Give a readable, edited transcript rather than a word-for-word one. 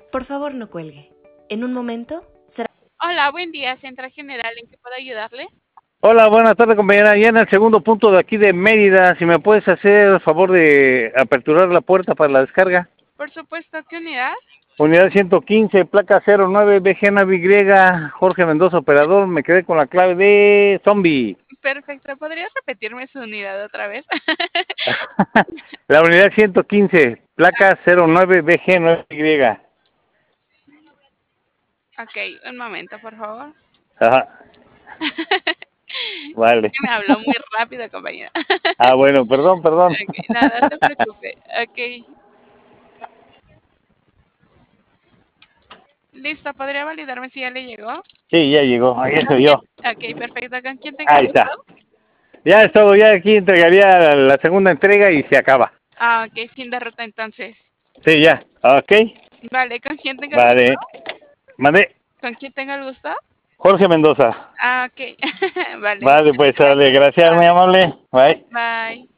Por favor, no cuelgue. En un momento será... Hola, buen día, Central General, ¿en qué puedo ayudarle? Hola, buenas tardes, compañera. Ya en el segundo punto de aquí de Mérida, si me puedes hacer el favor de aperturar la puerta para la descarga. Por supuesto, ¿qué unidad? Unidad 115, placa 09, BG Y, Jorge Mendoza, operador. Me quedé con la clave de zombie. Perfecto, ¿podrías repetirme su unidad otra vez? La unidad 115, placa 09, BG Y. Ok, un momento, por favor. Ajá, Es vale. que me habló muy rápido, compañera. Ah, bueno, perdón, perdón. Ok, nada, no te preocupes. Ok, listo, ¿podría validarme si ya le llegó? Sí, ya llegó, ahí ¿Con estoy quién? yo. Ok, perfecto, ¿con quién tengo el Ahí gusto? está. Ya es todo, ya aquí entregaría la segunda entrega y se acaba. Ah, ok, fin de ruta entonces. Sí, ya, ok. Vale, ¿con quién tengo el gusto? Vale, mandé. ¿Con quién tengo el gusto? Jorge Mendoza. Ah, ok, vale, Vale, pues, muchas dale, gracias. gracias, muy Bye. amable. Bye. Bye.